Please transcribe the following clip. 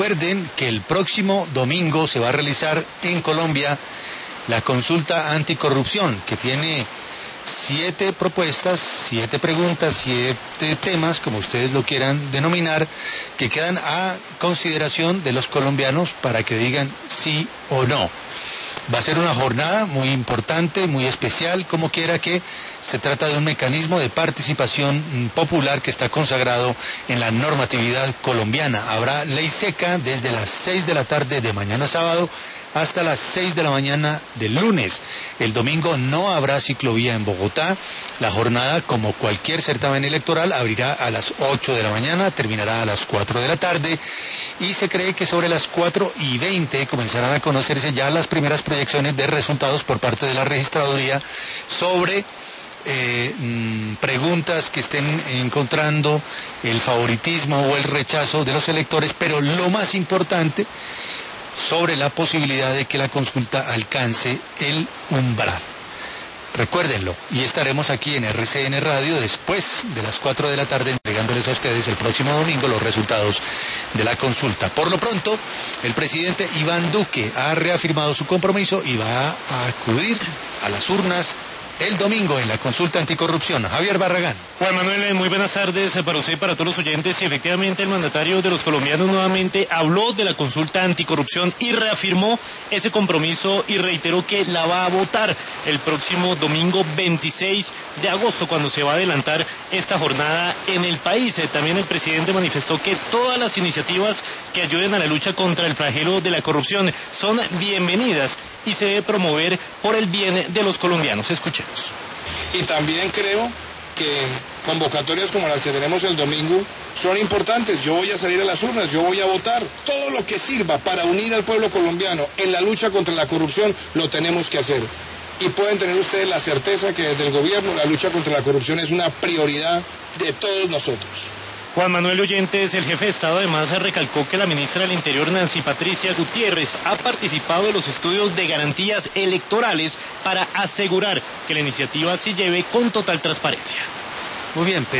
Recuerden que el próximo domingo se va a realizar en Colombia la consulta anticorrupción, que tiene 7 propuestas, 7 preguntas, 7 temas, como ustedes lo quieran denominar, que quedan a consideración de los colombianos para que digan sí o no. Va a ser una jornada muy importante, muy especial, como quiera que se trata de un mecanismo de participación popular que está consagrado en la normatividad colombiana. Habrá ley seca desde las 6 de la tarde de mañana sábado hasta las 6 de la mañana del lunes. El domingo no habrá ciclovía en Bogotá. La jornada, como cualquier certamen electoral, abrirá a las 8 de la mañana, terminará a las 4 de la tarde, y se cree que sobre las 4:20 comenzarán a conocerse ya las primeras proyecciones de resultados por parte de la registraduría sobre preguntas que estén encontrando el favoritismo o el rechazo de los electores, pero lo más importante, sobre la posibilidad de que la consulta alcance el umbral. Recuérdenlo, y estaremos aquí en RCN Radio después de las 4 de la tarde entregándoles a ustedes el próximo domingo los resultados de la consulta. Por lo pronto, el presidente Iván Duque ha reafirmado su compromiso y va a acudir a las urnas el domingo en la consulta anticorrupción. Javier Barragán. Juan Manuel, muy buenas tardes para usted y para todos los oyentes. Y efectivamente el mandatario de los colombianos nuevamente habló de la consulta anticorrupción y reafirmó ese compromiso y reiteró que la va a votar el próximo domingo 26 de agosto, cuando se va a adelantar esta jornada en el país. También el presidente manifestó que todas las iniciativas que ayuden a la lucha contra el flagelo de la corrupción son bienvenidas y se debe promover por el bien de los colombianos. Escuchemos. Y también creo que convocatorias como las que tenemos el domingo son importantes. Yo voy a salir a las urnas, yo voy a votar. Todo lo que sirva para unir al pueblo colombiano en la lucha contra la corrupción lo tenemos que hacer. Y pueden tener ustedes la certeza que desde el gobierno la lucha contra la corrupción es una prioridad de todos nosotros. Juan Manuel Oyentes, el jefe de Estado, además recalcó que la ministra del Interior, Nancy Patricia Gutiérrez, ha participado en los estudios de garantías electorales para asegurar que la iniciativa se lleve con total transparencia. Muy bien,